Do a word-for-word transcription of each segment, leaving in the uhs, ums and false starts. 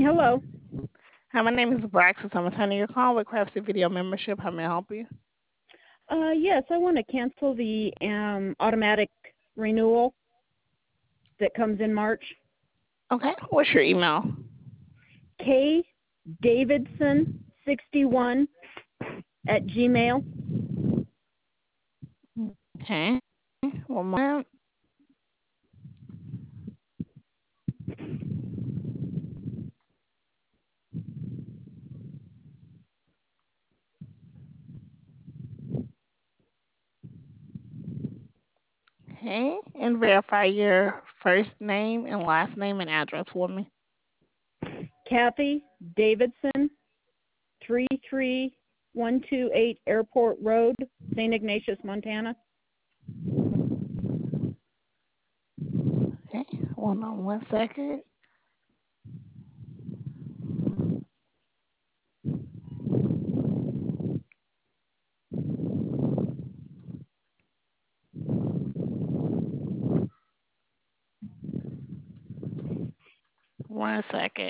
hello. Hi, my name is Braxis. I'm returning your call with Craftsy Video Membership. How may I help you? Uh, yes, I want to cancel the um, automatic renewal that comes in March. Okay. What's your email? K Davidson sixty-one at Gmail. Okay. One moment. Okay. And verify your first name and last name and address for me. Kathy Davidson, three three one two eight Airport Road, Saint Ignatius, Montana. Okay. Hold on one second. One second.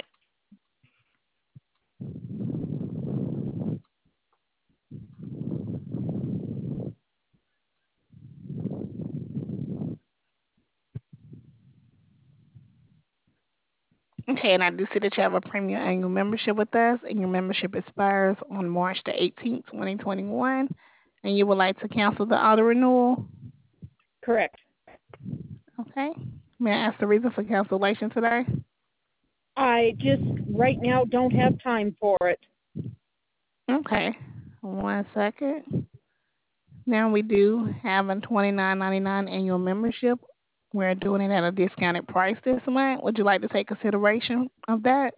Okay, and I do see that you have a premium annual membership with us, and your membership expires on March the eighteenth, twenty twenty-one, and you would like to cancel the auto renewal? Correct. Okay. May I ask the reason for cancellation today? I just right now don't have time for it. Okay. One second. Now we do have a twenty-nine ninety-nine annual membership. We're doing it at a discounted price this month. Would you like to take consideration of that?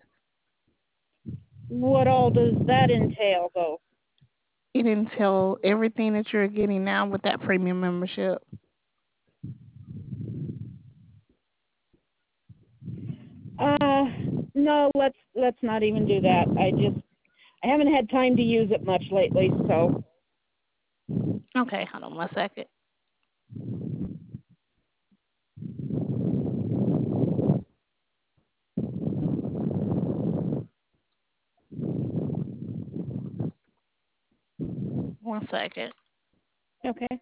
What all does that entail, though? It entails everything that you're getting now with that premium membership. Uh, no, let's let's not even do that. I just I haven't had time to use it much lately, so. Okay, hold on one second. One second. Okay.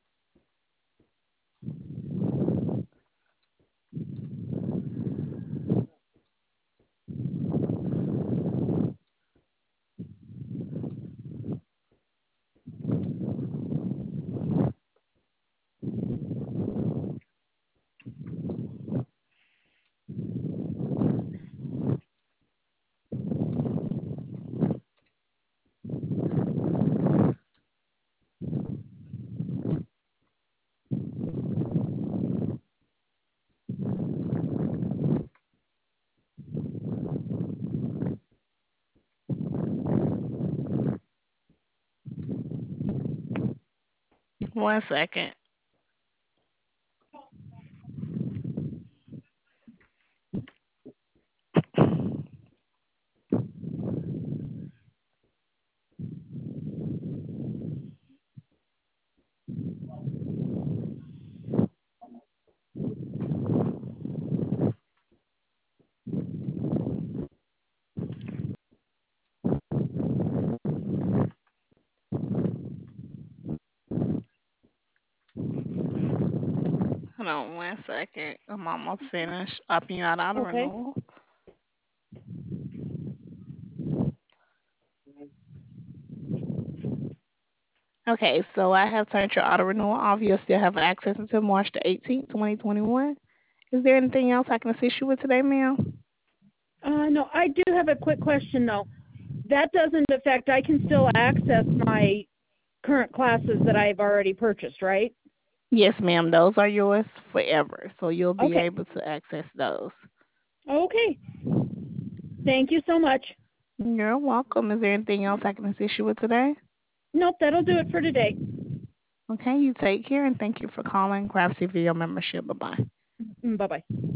One second. Hold on one second. I'm almost finished upping you out auto Okay. renewal. Okay, so I have turned your auto renewal off. You'll still have access until March the eighteenth, twenty twenty-one. Is there anything else I can assist you with today, ma'am? Uh, no, I do have a quick question though. That doesn't affect. I can still access my current classes that I've already purchased, right? Yes, ma'am. Those are yours forever, so you'll be Okay. able to access those. Okay. Thank you so much. You're welcome. Is there anything else I can assist you with today? Nope, that'll do it for today. Okay, you take care, and thank you for calling Craftsy Video Membership. Bye-bye. Bye bye.